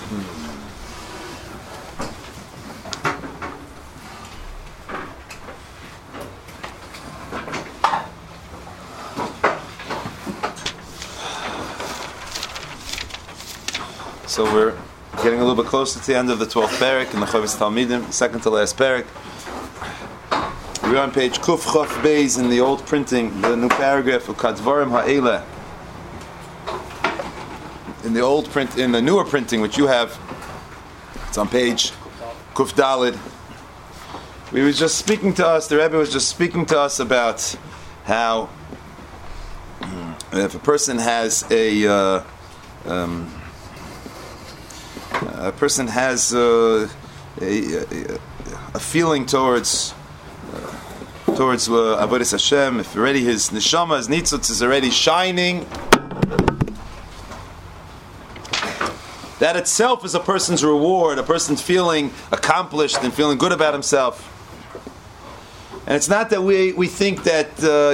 So we're getting a little bit closer to the end of the 12th parak in the Chovos Talmidim, second to last parak. We're on page Kuf Chof Beis in the old printing, the new paragraph of Kadvarim Ha'ele. In the old print, in the newer printing, which you have, it's on page Kuf Dalid. We were just speaking to us, the Rebbe was just speaking to us about how if a person has a person has a feeling towards Avodas Hashem, if already his neshama, his nitzutz is already shining, that itself is a person's reward, a person's feeling accomplished and feeling good about himself. And it's not that we think that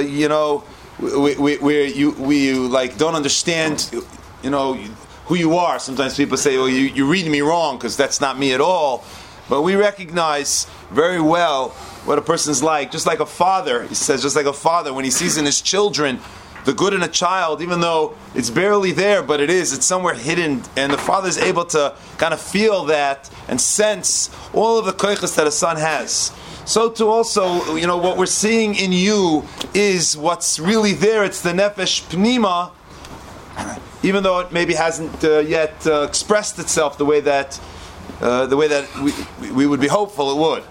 we like don't understand who you are. Sometimes people say, "Well, you read me wrong because that's not me at all." But we recognize very well what a person's like. Just like a father, he says, just like a father when he sees in his children the good in a child, even though it's barely there, but it's somewhere hidden, and the father is able to kind of feel that and sense all of the koiches that a son has. So too also, what we're seeing in you is what's really there. It's the nefesh pnima, even though it maybe hasn't yet expressed itself the way that we would be hopeful it would.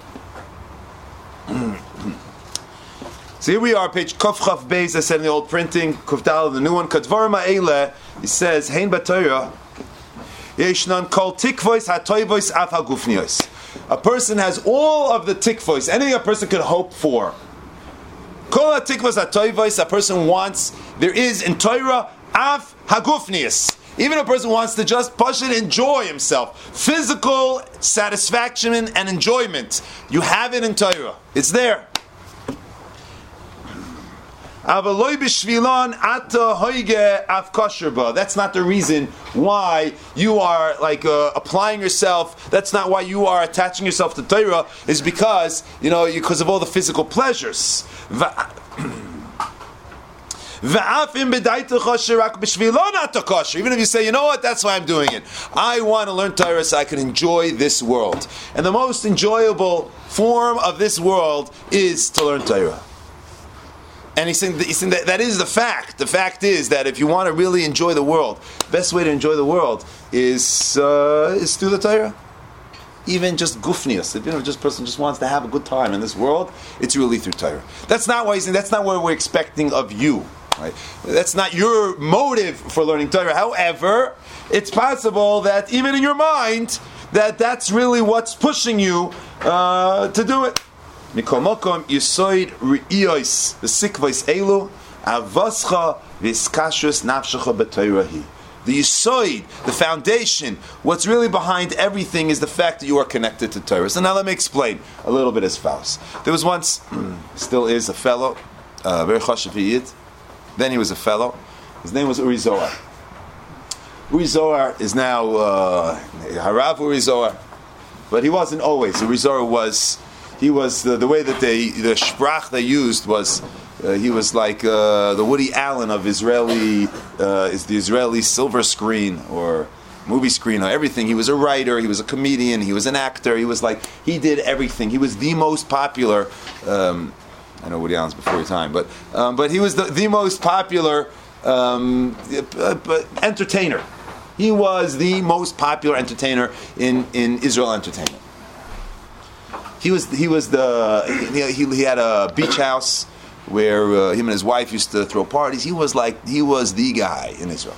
So here we are, page Kuf Chaf Beis, I said in the old printing, Kuf Dal, the new one, Kadvarim Ha'ele, he says, Hein B'Torah, Yeshnan Kol Tikvois HaToivois Af HaGufnios. A person has all of the tikvois, anything a person could hope for. Kol HaTikvois HaToivois, a person wants, there is in Torah, Af HaGufnios. Even a person wants to just push it, enjoy himself. Physical satisfaction and enjoyment. You have it in Torah. It's there. That's not the reason why you are applying yourself. That's not why you are attaching yourself to Torah. Is because because of all the physical pleasures. Even if you say, that's why I'm doing it. I want to learn Torah so I can enjoy this world. And the most enjoyable form of this world is to learn Torah. And he's saying that is the fact. The fact is that if you want to really enjoy the world, the best way to enjoy the world is through the Torah. Even just gufnius, if just person just wants to have a good time in this world, it's really through Torah. That's not why he's saying. That's not what we're expecting of you. Right? That's not your motive for learning Torah. However, it's possible that even in your mind, that's really what's pushing you to do it. Mikomokom yisoid ri'iyos v'sikvos elu avoscha v'skashus nafshecha b'toirahi. The yisoid, the foundation, what's really behind everything is the fact that you are connected to Torah. So now let me explain a little bit as follows. There was once, still is, a fellow, very chashuv yid. Then he was a fellow. His name was Uri Zohar. Uri Zohar is now Harav Uri Zohar, but he wasn't always. Uri Zohar was. He was the way that the sprach they used was he was like the Woody Allen of Israeli is the Israeli silver screen or movie screen or everything. He was a writer, he was a comedian, he was an actor. He did everything. He was the most popular. I know Woody Allen's before your time, but he was the most popular entertainer. He was the most popular entertainer in Israel entertainment. He had a beach house where him and his wife used to throw parties. He was the guy in Israel.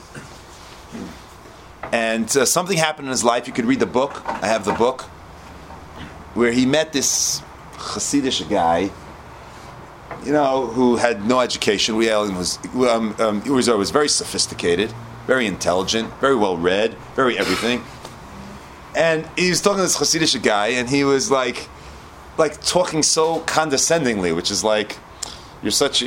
And something happened in his life. You could read the book. I have the book where he met this Hasidic guy, who had no education. Uri Zohar was very sophisticated, very intelligent, very well read, very everything. And he was talking to this Hasidic guy, and he was like talking so condescendingly, which is like, you're such,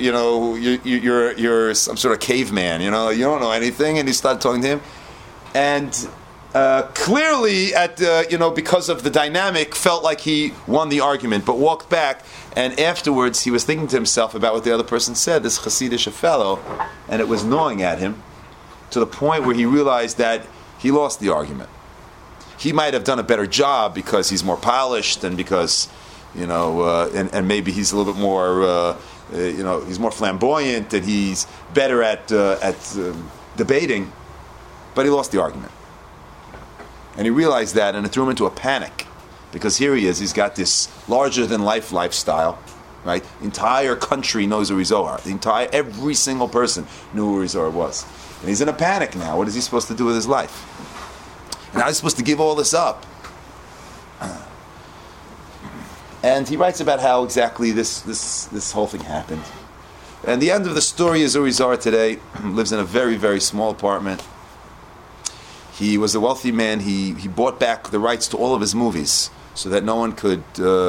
you're some sort of caveman, you don't know anything. And he started talking to him, and clearly, because of the dynamic, felt like he won the argument, but walked back, and afterwards he was thinking to himself about what the other person said, this Hasidic fellow, and it was gnawing at him to the point where he realized that he lost the argument. He might have done a better job because he's more polished and because, and maybe he's a little bit more, he's more flamboyant and he's better at debating, but he lost the argument. And he realized that, and it threw him into a panic, because here he is, he's got this larger-than-life lifestyle, right? The entire country knows who Zohar. Every single person knew who Zohar was. And he's in a panic now. What is he supposed to do with his life? And how is he supposed to give all this up? And he writes about how exactly this whole thing happened. And the end of the story is Uri Zohar today lives in a very, very small apartment. He was a wealthy man. He bought back the rights to all of his movies so that no one could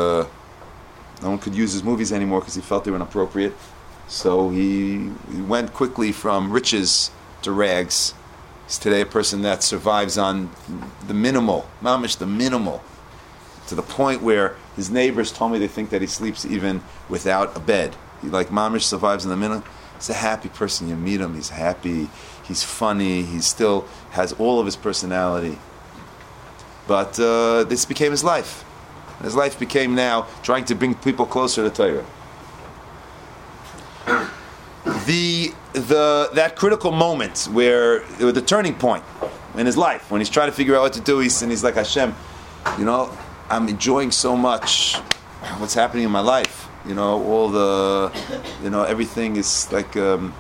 use his movies anymore because he felt they were inappropriate. So he went quickly from riches to rags. He's today a person that survives on the minimal, mamish the minimal, to the point where his neighbors told me they think that he sleeps even without a bed. He mamish survives in the minimal. He's a happy person. You meet him, he's happy. He's funny. He still has all of his personality. But this became his life. His life became now trying to bring people closer to Torah. That critical moment where the turning point in his life, when he's trying to figure out what to do, he's like, Hashem, I'm enjoying so much what's happening in my life. Everything is like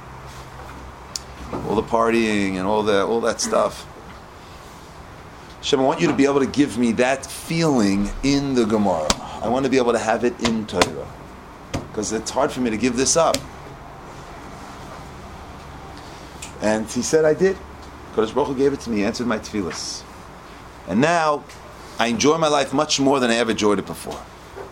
all the partying and all that stuff. Hashem, I want you to be able to give me that feeling in the Gemara. I want to be able to have it in Torah, because it's hard for me to give this up. And he said, I did. Kodesh Baruch Hu gave it to me. He answered my tefillas. And now, I enjoy my life much more than I ever enjoyed it before.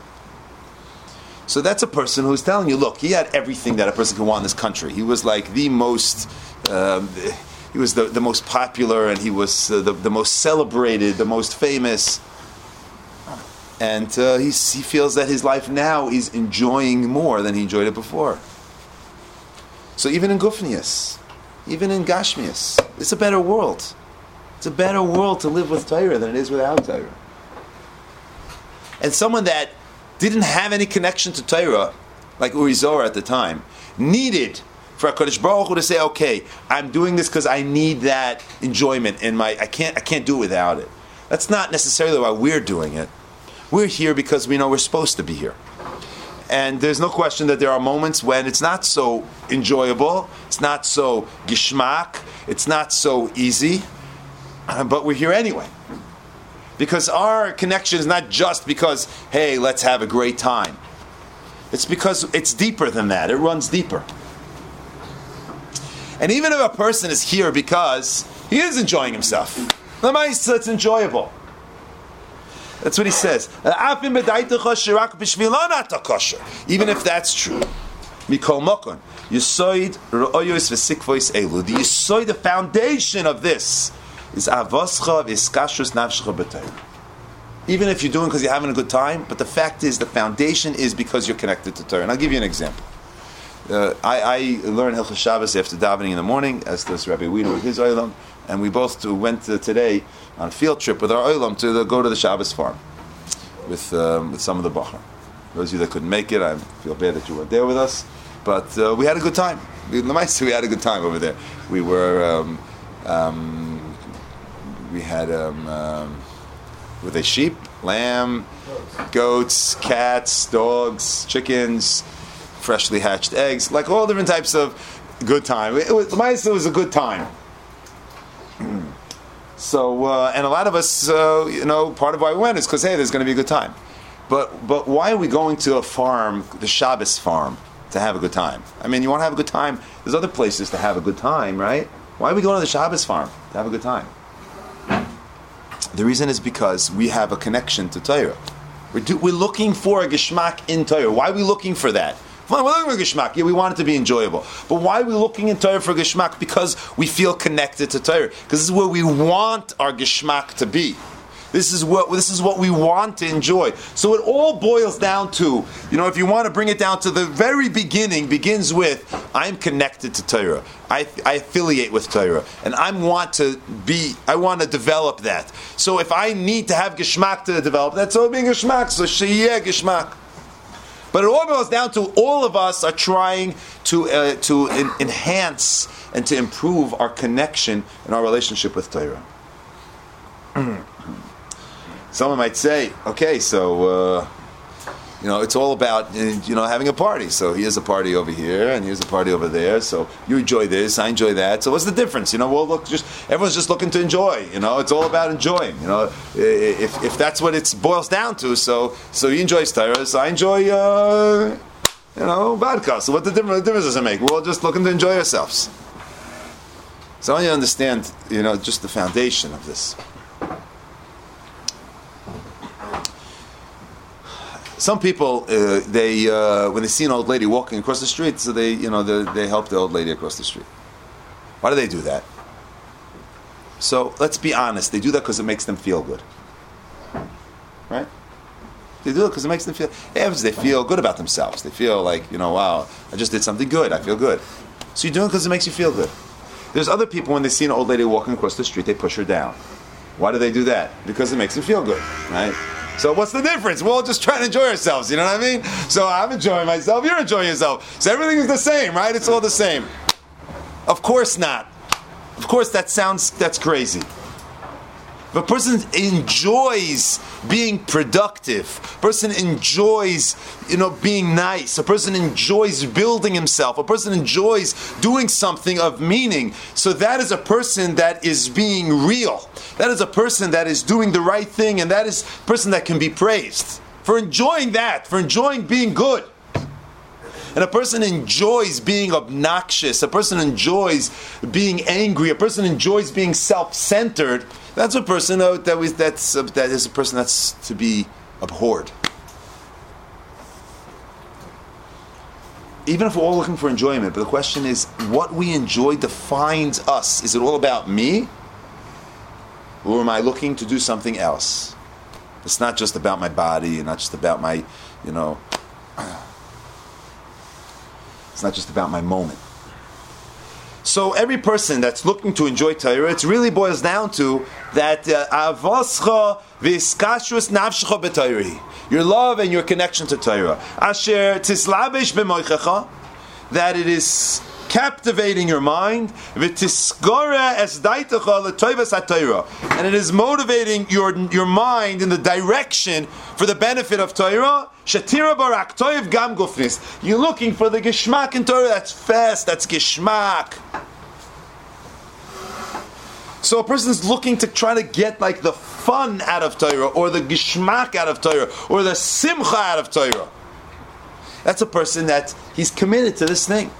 So that's a person who's telling you, look, he had everything that a person can want in this country. He was like the most, he was the most popular, and he was the most celebrated, the most famous. And he feels that his life now is enjoying more than he enjoyed it before. So even in Gufnius, even in Gashmius, it's a better world. It's a better world to live with Torah than it is without Torah. And someone that didn't have any connection to Torah, like Uri Zohar at the time, needed for HaKadosh Baruch Hu to say, okay, I'm doing this because I need that enjoyment in I can't do it without it. That's not necessarily why we're doing it. We're here because we know we're supposed to be here. And there's no question that there are moments when it's not so enjoyable, it's not so gishmak, it's not so easy, but we're here anyway. Because our connection is not just because, hey, let's have a great time. It's because it's deeper than that. It runs deeper. And even if a person is here because he is enjoying himself, it's enjoyable. That's what he says. Even if that's true. The foundation of this is avoscha v'iskashrus nafshecha b'Torah. Even if you're doing because you're having a good time, but the fact is the foundation is because you're connected to Torah. And I'll give you an example. I learned Hilchos Shabbos after davening in the morning, as does Rabbi Wiener with his Olam, and we both went today on a field trip with our Olam to go to the Shabbos farm with some of the Bachar. Those of you that couldn't make it, I feel bad that you weren't there with us, but we had a good time. We had a good time over there. We were we had were they sheep, lamb, goats, cats, dogs, chickens, freshly hatched eggs, like all different types of good time. It was a good time. So, and a lot of us, part of why we went is because, hey, there's going to be a good time. But why are we going to a farm, the Shabbos farm, to have a good time? I mean, you want to have a good time. There's other places to have a good time, right? Why are we going to the Shabbos farm to have a good time? The reason is because we have a connection to Torah. We're looking for a geshmak in Torah. Why are we looking for that? Fine, we're looking for Geshmak. Yeah, we want it to be enjoyable. But why are we looking in Torah for Geshmak? Because we feel connected to Torah. Because this is where we want our Geshmak to be. This is what we want to enjoy. So it all boils down to, if you want to bring it down to the very beginning, begins with, I'm connected to Torah. I affiliate with Torah. And I want to develop that. So if I need to have Geshmak to develop that, so being Geshmak, so Sheyeh Geshmak. But it all boils down to all of us are trying to enhance and to improve our connection and our relationship with Torah. Someone might say, okay, so, it's all about, having a party. So here's a party over here, and here's a party over there. So you enjoy this, I enjoy that. So what's the difference? Everyone's just looking to enjoy. It's all about enjoying. If that's what it boils down to. So you enjoy Torah, so I enjoy, vodka. So what difference does it make? We're all just looking to enjoy ourselves. So I want you to understand, just the foundation of this. Some people, when they see an old lady walking across the street, so they help the old lady across the street. Why do they do that? So let's be honest. They do that because it makes them feel good, right? They do it because it makes them feel. They feel good about themselves. They feel like, wow, I just did something good. I feel good. So you do it because it makes you feel good. There's other people, when they see an old lady walking across the street, they push her down. Why do they do that? Because it makes them feel good, right? So what's the difference? We're all just trying to enjoy ourselves, you know what I mean? So I'm enjoying myself, you're enjoying yourself. So everything is the same, right? It's all the same. Of course not. Of course that's crazy. If a person enjoys being productive, a person enjoys, being nice, a person enjoys building himself, a person enjoys doing something of meaning, so that is a person that is being real. That is a person that is doing the right thing, and that is a person that can be praised. For enjoying that, for enjoying being good. And a person enjoys being obnoxious, a person enjoys being angry, a person enjoys being self-centered, that's a person that is a person that's to be abhorred. Even if we're all looking for enjoyment, but the question is, what we enjoy defines us. Is it all about me? Or am I looking to do something else? It's not just about my body, and not just about my, it's not just about my moment. So every person that's looking to enjoy Torah, it really boils down to that avoscha v'iskashrus nafshecha b'Torah, your love and your connection to Torah. Asher tislabesh b'moichecha, that it is captivating your mind, v'tiskora es daitecha l'toivas haTorah, and it is motivating your mind in the direction for the benefit of Torah. Shatira barak toiv gam gufnis. You're looking for the geshmak in Torah. That's fast. That's geshmak. So a person's looking to try to get like the fun out of Torah, or the geshmak out of Torah, or the simcha out of Torah. That's a person that he's committed to this thing.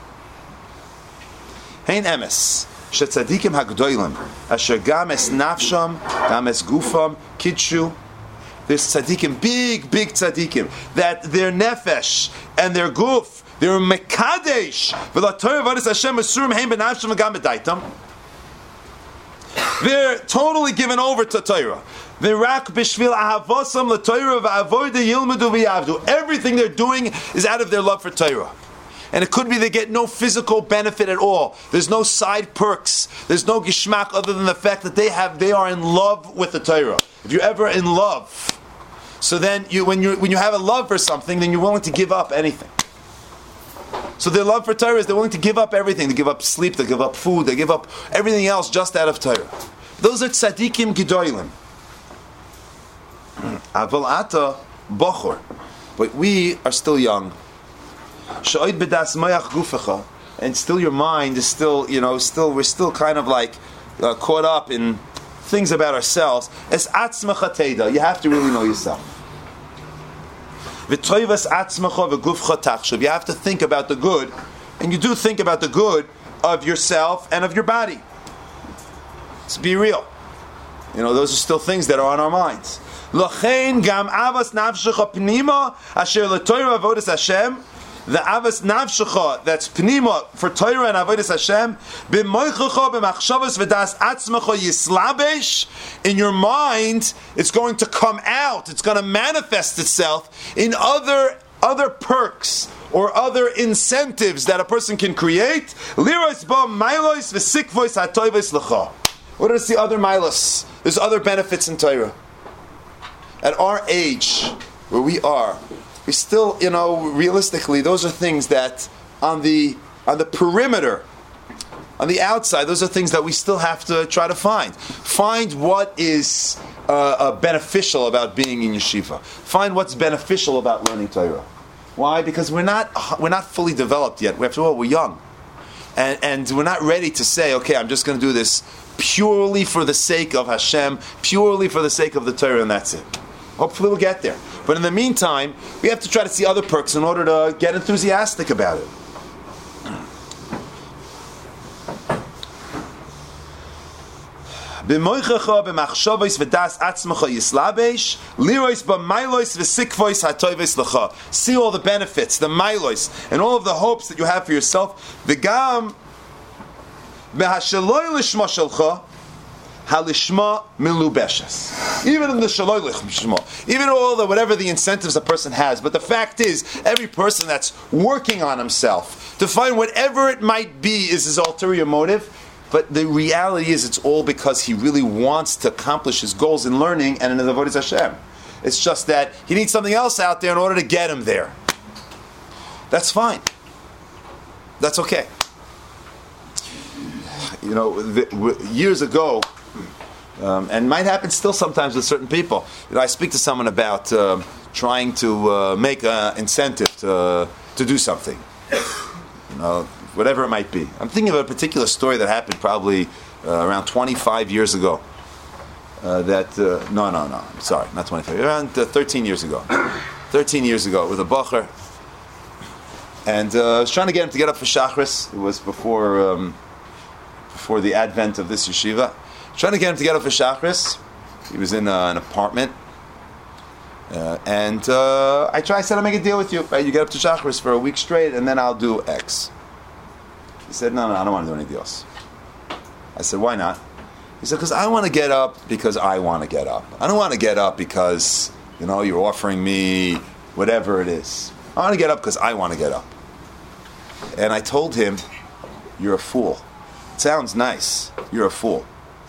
Hein emes shetzadikim hagdolim asher gam es nafsham gam es gufam kidshu. There's tzaddikim, big tzaddikim, that their nefesh and their guf, they're mekadesh, they're totally given over to Torah. Everything they're doing is out of their love for Torah. And it could be they get no physical benefit at all. There's no side perks. There's no gishmak other than the fact that they are in love with the Torah. If you're ever in love, so then when you have a love for something, then you're willing to give up anything. So their love for Torah is they're willing to give up everything. They give up sleep, they give up food, they give up everything else just out of Torah. Those are tzaddikim gedolim. Aval ata bochor. But we are still young. Sha'id bedas mayach gufecha. And still your mind is still, we're still kind of like caught up in things about ourselves. Es atzmacha teda. You have to really know yourself. V'toivas atzmacha v'gufcha tachshav. You have to think about the good, and you do think about the good of yourself and of your body. Let's be real. Those are still things that are on our minds. L'chein gam avas nafshecha pnima asher l'toira avodas Hashem. the avas navshecha, that's pnima for Torah and avodas Hashem, b'moichecha b'machshavas v'das atzmecha yislabesh. In your mind, it's going to come out. It's going to manifest itself in other perks or other incentives that a person can create. Liros ba milos v'sikvos hatoivos lecha. What are the other milos? There's other benefits in Torah. At our age, where we are, we still, realistically, those are things that on the perimeter, on the outside, those are things that we still have to try to find. Find what is beneficial about being in yeshiva. Find what's beneficial about learning Torah. Why? Because we're not fully developed yet. After all, we're young, and we're not ready to say, okay, I'm just going to do this purely for the sake of Hashem, purely for the sake of the Torah, and that's it. Hopefully we'll get there. But in the meantime, we have to try to see other perks in order to get enthusiastic about it. See all the benefits, the milos, and all of the hopes that you have for yourself. Halishma milubeshes. Even in the shaloi lishma, even all the whatever the incentives a person has, but the fact is, every person that's working on himself to find whatever it might be is his ulterior motive. But the reality is, it's all because he really wants to accomplish his goals in learning and in the avodas Hashem. It's just that he needs something else out there in order to get him there. That's fine. That's okay. Years ago, and might happen still sometimes with certain people. I speak to someone about trying to make an incentive to do something. Whatever it might be. I'm thinking of a particular story that happened probably around 25 years ago. I'm sorry, not 25. Around 13 years ago. 13 years ago with a bacher. And I was trying to get him to get up for Shachris. It was before the advent of this yeshiva. Trying to get him to get up for Shachris. He was in an apartment. I said, I'll make a deal with you. Right? You get up to Shachris for a week straight, and then I'll do X. He said, no, I don't want to do any deals. I said, why not? He said, because I want to get up because I want to get up. I don't want to get up because, you're offering me whatever it is. I want to get up because I want to get up. And I told him, you're a fool. It sounds nice. You're a fool.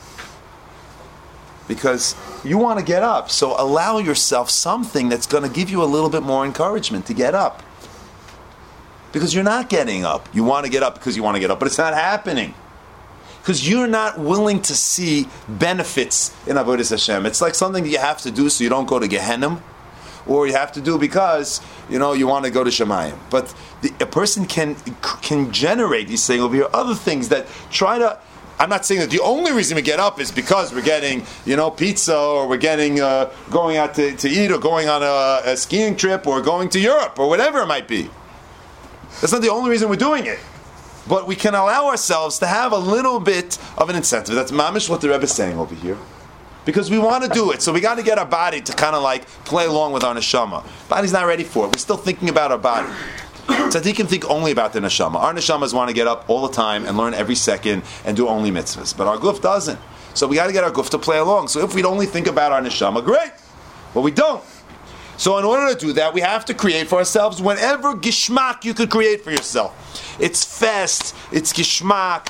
Because you want to get up, so allow yourself something that's going to give you a little bit more encouragement to get up. Because you're not getting up. You want to get up because you want to get up, but it's not happening. Because you're not willing to see benefits in Avodas Hashem. It's like something that you have to do so you don't go to Gehenna, or you have to do because, you want to go to Shemayim. But a person can generate, he's saying over here, other things that try to... I'm not saying that the only reason we get up is because we're getting, pizza, or we're getting going out to eat, or going on a skiing trip, or going to Europe, or whatever it might be. That's not the only reason we're doing it. But we can allow ourselves to have a little bit of an incentive. That's mamish what the Rebbe is saying over here. Because we want to do it, so we got to get our body to kind of like play along with our neshama. Body's not ready for it. We're still thinking about our body. Tzaddikim think only about the neshama. Our neshamas want to get up all the time and learn every second and do only mitzvahs. But our guf doesn't. So we got to get our guf to play along. So if we'd only think about our neshama, great. But we don't. So in order to do that, we have to create for ourselves whatever gishmak you could create for yourself. It's fest, it's gishmak,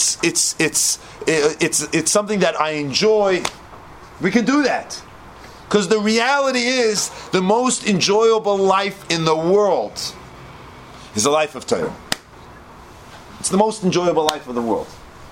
it's something that I enjoy. We can do that. Because the reality is, the most enjoyable life in the world is the life of Torah. It's the most enjoyable life of the world.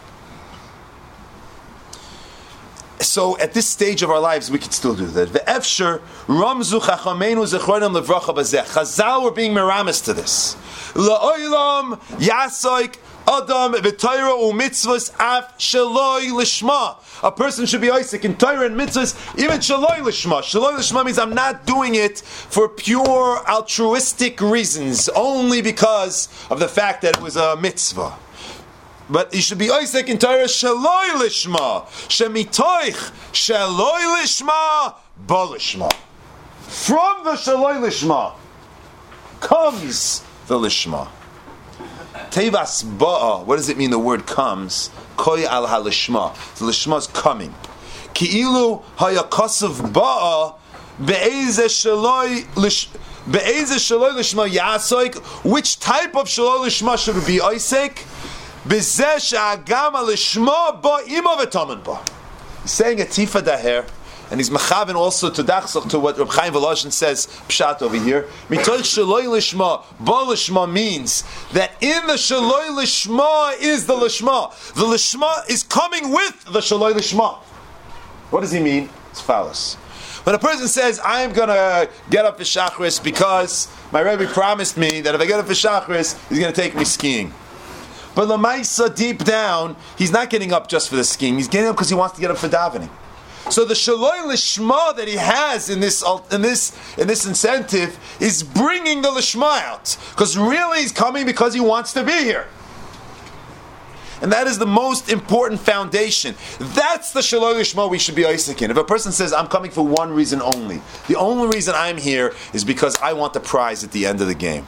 So at this stage of our lives, we can still do that. Ve'efsher ramzu chachameinu zechronim levracha bazeh. Chazal were being meramis to this. La'olam yasoik adam v'Torah u'mitzvos af shaloi lishma. A person should be Isaac in Torah and mitzvahs, even shaloi lishma. Shaloi lishma means I'm not doing it for pure altruistic reasons, only because of the fact that it was a mitzvah. But you should be Isaac in Torah shaloi lishma, shemitoich shaloi lishma balishma. From the shaloi lishma comes the lishma. Tevas ba'a, what does it mean the word comes? Koi al halishma. The lishma is coming. Ki'ilu hayakosav ba'a be'eze shaloi lishma yasoik. Which type of shaloi lishma should be Isaac? Bezeh sha'agama lishma ba'ima v'tamen ba. He's saying a tifa daher. And he's mechaven also to dachsach to what Reb Chaim Volozhin says pshat over here. Mitoich shaloi lishma, ba lishma means that in the shaloi lishma is the lishma. The lishma is coming with the shaloi lishma. What does he mean? It's phallus. When a person says, "I'm going to get up for shachris because my Rebbe promised me that if I get up for shachris, he's going to take me skiing." But l'maisa, deep down, he's not getting up just for the skiing. He's getting up because he wants to get up for davening. So the shaloi lishma that he has in this incentive is bringing the lishma out, because really he's coming because he wants to be here, and that is the most important foundation. That's the shaloi lishma we should be Isaac in. If a person says, "I'm coming for one reason only. The only reason I'm here is because I want the prize at the end of the game,"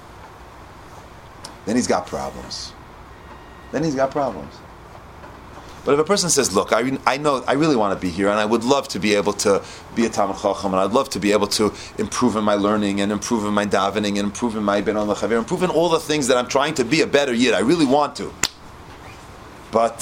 then he's got problems. But if a person says, "Look, I know I really want to be here, and I would love to be able to be a Talmid Chacham, and I'd love to be able to improve in my learning, and improve in my davening, and improve in my Ben Olam Chavir, improve in all the things that I'm trying to be a better Yid. I really want to. But,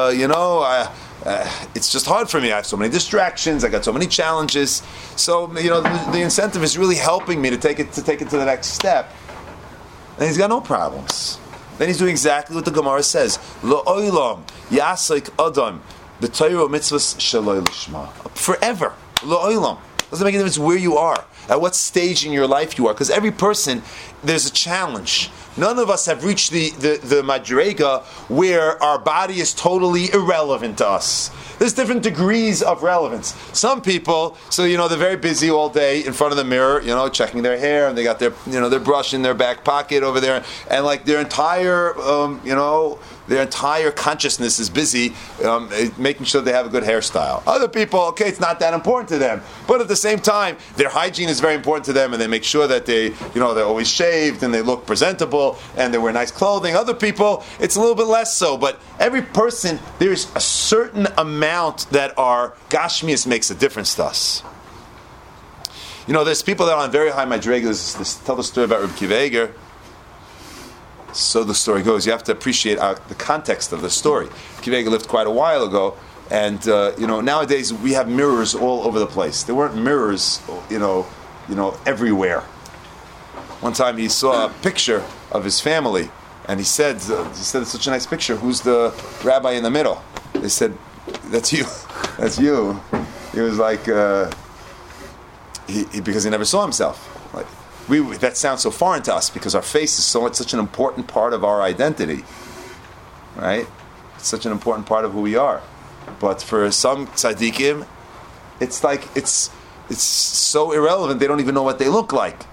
it's just hard for me. I have so many distractions. I got so many challenges. So, the incentive is really helping me to take it to the next step." And he's got no problems. Then he's doing exactly what the Gemara says. Lo oilam yasik adam b'Torah mitzvahs shaloi lishma. Forever. Lo oilam. Doesn't make any difference where you are, at what stage in your life you are, because every person, there's a challenge. None of us have reached the madrega where our body is totally irrelevant to us. There's different degrees of relevance. Some people, they're very busy all day in front of the mirror, checking their hair, and they got their, their brush in their back pocket over there, and like their entire, their entire consciousness is busy making sure they have a good hairstyle. Other people, okay, it's not that important to them, but at the same time, their hygiene is very important to them, and they make sure that they're always shaved and they look presentable and they wear nice clothing. Other people, it's a little bit less so, but every person, there's a certain amount that our gashmius makes a difference to us. There's people that are on very high madrigas. Tell the story about Reb Kiva Eger. So the story goes. You have to appreciate the context of the story. Kiva Eger lived quite a while ago, and nowadays we have mirrors all over the place. There weren't mirrors, everywhere. One time he saw a picture of his family, and he said, "It's such a nice picture. Who's the rabbi in the middle?" They said, "That's you. That's you." He was like, because he never saw himself. Like, that sounds so foreign to us because our face is such an important part of our identity, right? It's such an important part of who we are. But for some tzaddikim, it's like it's so irrelevant they don't even know what they look like.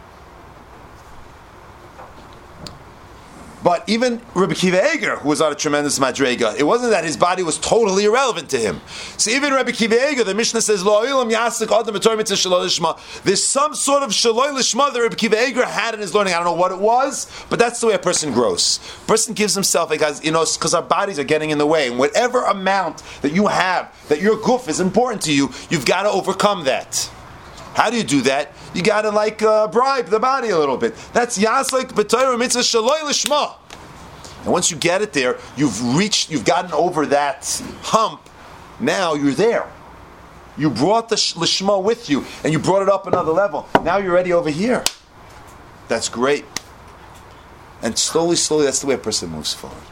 But even Rabbi Kiva Eger, who was on a tremendous madrega, it wasn't that his body was totally irrelevant to him. So even Rabbi Kiva Eger, the Mishnah says, "Lo olam yasik adam b'Torah mitzvah shaloi lishma." There's some sort of shaloi lishma that Rabbi Kiva Eger had in his learning. I don't know what it was, but that's the way a person grows. A person gives himself, because our bodies are getting in the way. And whatever amount that you have, that your guf is important to you, you've got to overcome that. How do you do that? You got to bribe the body a little bit. That's yaslik b'Torah mitzvah shaloi lishma. And once you get it there, you've gotten over that hump. Now you're there. You brought the lishma with you, and you brought it up another level. Now you're ready over here. That's great. And slowly, that's the way a person moves forward.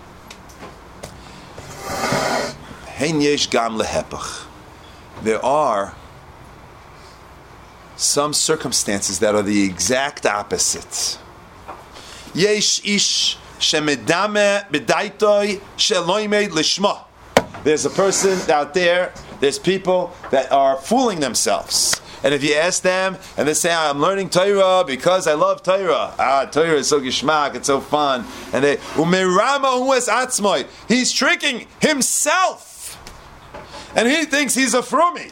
Hein yesh gam lehepach. There are some circumstances that are the exact opposite. Yesh ish shemedame b'daitoi sheloimed lishma. There's a person out there, there's people that are fooling themselves. And if you ask them, and they say, "I'm learning Torah because I love Torah." Torah is so gishmak, it's so fun. And they, umerama hues atzmoi. He's tricking himself. And he thinks he's a frummi.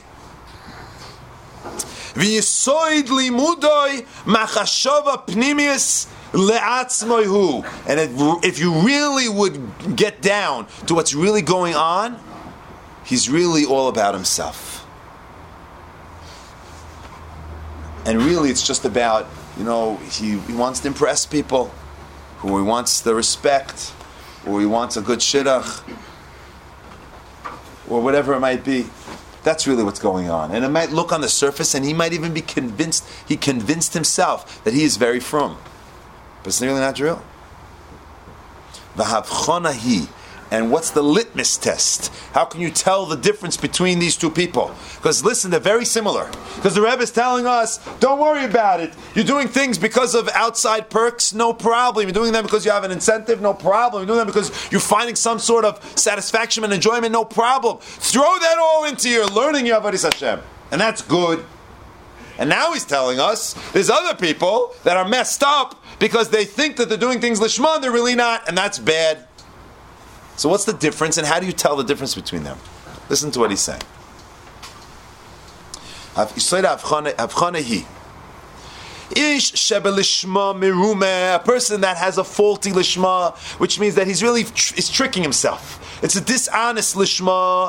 V'yisoid limudoi machashava pnimius le'atzmoihu. And if you really would get down to what's really going on, he's really all about himself. And really it's just about, he wants to impress people, or he wants the respect, or he wants a good shidduch, or whatever it might be. That's really what's going on. And it might look on the surface, and he might even be convinced, he convinced himself that he is very frum. But it's really not true. V'havchonahi. And what's the litmus test? How can you tell the difference between these two people? Because listen, they're very similar. Because the Rebbe is telling us, don't worry about it. You're doing things because of outside perks, no problem. You're doing them because you have an incentive, no problem. You're doing them because you're finding some sort of satisfaction and enjoyment, no problem. Throw that all into your learning your Avodas Hashem. And that's good. And now he's telling us, there's other people that are messed up because they think that they're doing things lishma, they're really not, and that's bad. So what's the difference, and how do you tell the difference between them? Listen to what he's saying. A person that has a faulty lishma, which means that he's really is tricking himself. It's a dishonest lishma.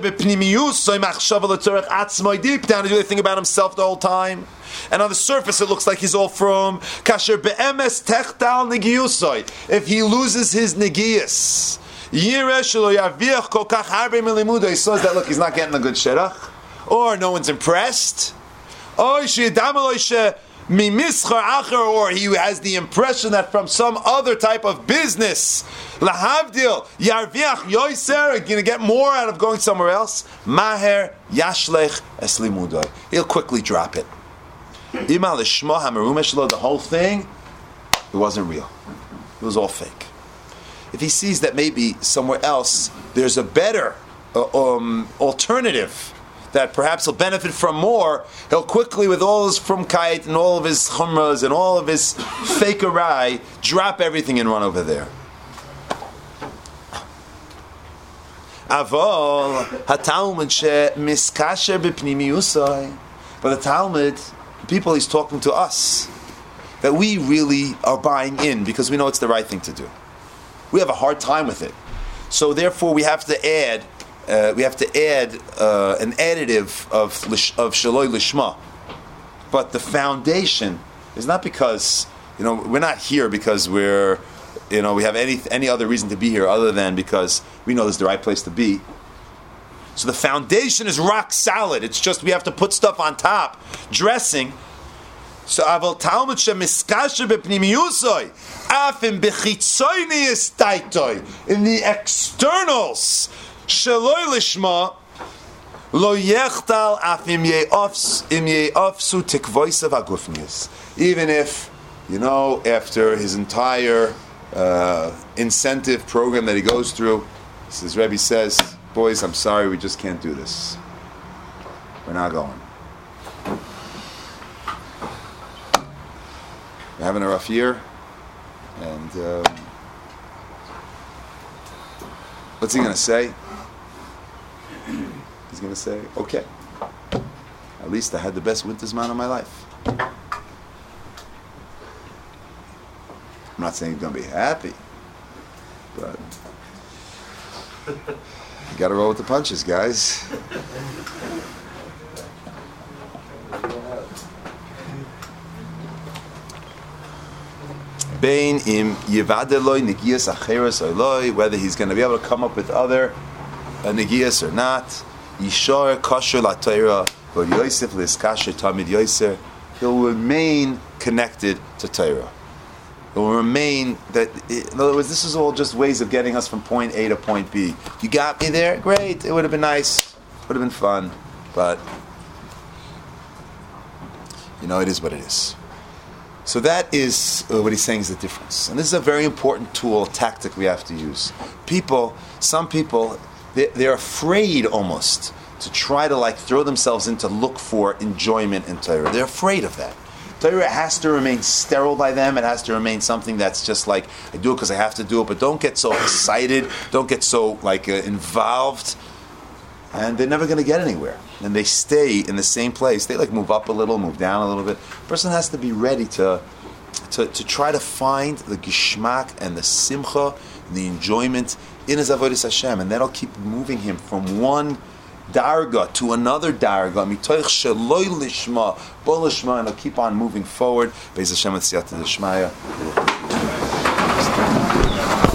Deep down, he's really thinking about himself the whole time. And on the surface, it looks like he's all from. If he loses his negias, he says that, look, he's not getting a good shidduch, or no one's impressed, or he has the impression that from some other type of business, lahavdil yarviach yoiser, going to get more out of going somewhere else. Maher yashlech eslimudoy, he'll quickly drop it. The whole thing, it wasn't real. It was all fake. If he sees that maybe somewhere else there's a better alternative that perhaps he'll benefit from more, he'll quickly, with all his frumkeit and all of his chumras and all of his fakerai, drop everything and run over there. Avol haTalmud she miskasher b'pnimiyusai. But the Talmud, people he's talking to us, that we really are buying in because we know it's the right thing to do. We have a hard time with it, so therefore we have to add an additive of shaloi lishma. But the foundation is not because we're not here because we have any other reason to be here other than because we know this is the right place to be. So the foundation is rock solid. It's just we have to put stuff on top, dressing. So aval Talmud shemiskasher b'pnimiyusoi, afim b'chitzoyni estaitoi, in the externals, shaloi lishma, lo yechtal afim ye'ofsu tikvoisav agufnius. Even if, after his entire incentive program that he goes through, his Rebbe says, boys, I'm sorry, we just can't do this. We're not going. We're having a rough year, and what's he going to say? He's going to say, okay, at least I had the best winter zman of my life. I'm not saying he's going to be happy, but you got to roll with the punches, guys. Bein im yivadeloi negias acheres oiloi, whether he's going to be able to come up with other negias or not. Yishar kosher la Torah, but Yosef liskasher tamid Yosef. He'll remain connected to Torah. He'll remain that. In other words, this is all just ways of getting us from point A to point B. You got me there, great. It would have been nice, would have been fun, but it is what it is. So that is what he's saying is the difference. And this is a very important tool, tactic we have to use. Some people, they're afraid almost to try to throw themselves in to look for enjoyment in Torah. They're afraid of that. Torah has to remain sterile by them. It has to remain something that's just I do it because I have to do it, but don't get so excited, don't get so involved. And they're never going to get anywhere. And they stay in the same place. They move up a little, move down a little bit. A person has to be ready to to try to find the gishmak and the simcha and the enjoyment in his avodas Hashem, and that'll keep moving him from one darga to another darga, mitoich sheloi lishma, bo lishma, and he'll keep on moving forward. Be'ez Hashem, with siyata d'shmaya.